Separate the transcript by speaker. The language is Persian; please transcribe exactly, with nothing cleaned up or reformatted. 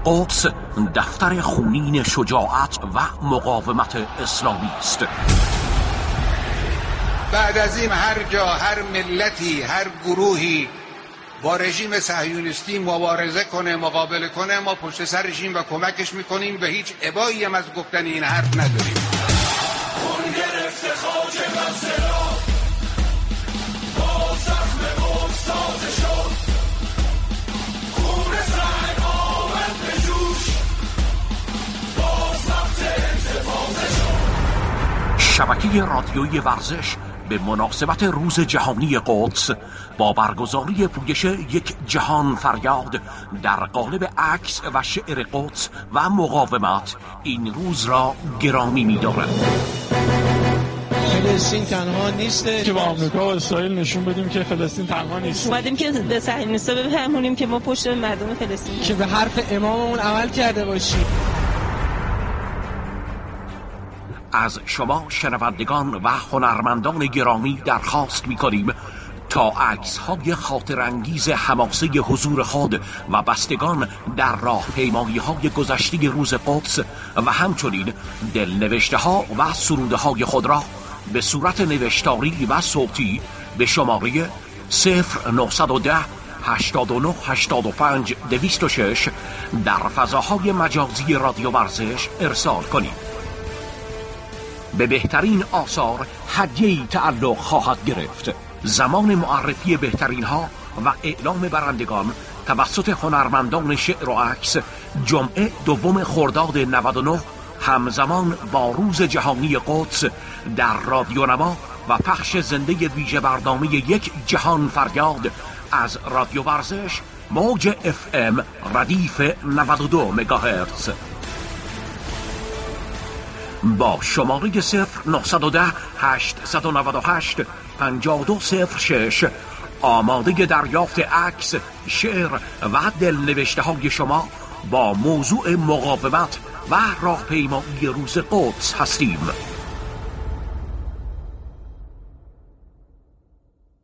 Speaker 1: قدس دفتر خونین شجاعت و مقاومت اسلامی است.
Speaker 2: بعد از این هر جا، هر ملتی، هر گروهی با رژیم صهیونیستی مبارزه کنه، مقابله کنه، ما پشت سر رژیم و کمکش میکنیم و هیچ ابایی هم از گفتن این حرف نداریم.
Speaker 3: خون گرفته خاک بسته را با زخم قدس تازه شد، خون سنگ آمد به جوش، باز وقت انتفاضه شد.
Speaker 1: شبکه رادیویی ورزش به مناسبت روز جهانی قدس با برگزاری پویش یک جهان فریاد در قالب عکس و شعر قدس و مقاومت این روز را گرامی می‌دارد.
Speaker 4: فلسطین تنها نیست
Speaker 5: که با آمریکا و اسرائیل نشون بدیم که فلسطین تنها نیست.
Speaker 6: اومدیم که به صهیونیست‌ها بفهمونیم که ما پشت مردم فلسطین
Speaker 4: که به حرف اماممون عمل کرده باشیم.
Speaker 1: از شما شنوندگان و هنرمندان گرامی درخواست می‌کنیم تا عکس‌های خاطرانگیز حماسه حضور خود و بستگان در راهپیمایی‌های گذشته روز قدس و همچنین دلنوشته‌ها و سروده‌های خود را به صورت نوشتاری و صوتی به شماره صفر نهصد و ده هشتاد و نه هشتاد و پنج دویست و شش در فضاهای مجازی رادیو ورزش ارسال کنید. به بهترین آثار هدیه‌ای تعلق خواهد گرفت. زمان معرفی بهترین ها و اعلام برندگان توسط هنرمندان شعر و عکس جمعه دوم خرداد نود و نه همزمان با روز جهانی قدس در رادیو نما و پخش زنده ویژه برنامه یک جهان فریاد از رادیو ورزش موج اف ام ردیف نود و دو مگاهرتز با شماره صفر نهصد و ده هشتصد و نود و هشت پنجاه و دو صفر شش آماده دریافت عکس، شعر و دلنوشته های شما با موضوع مقاومت و راهپیمایی روز قدس هستیم.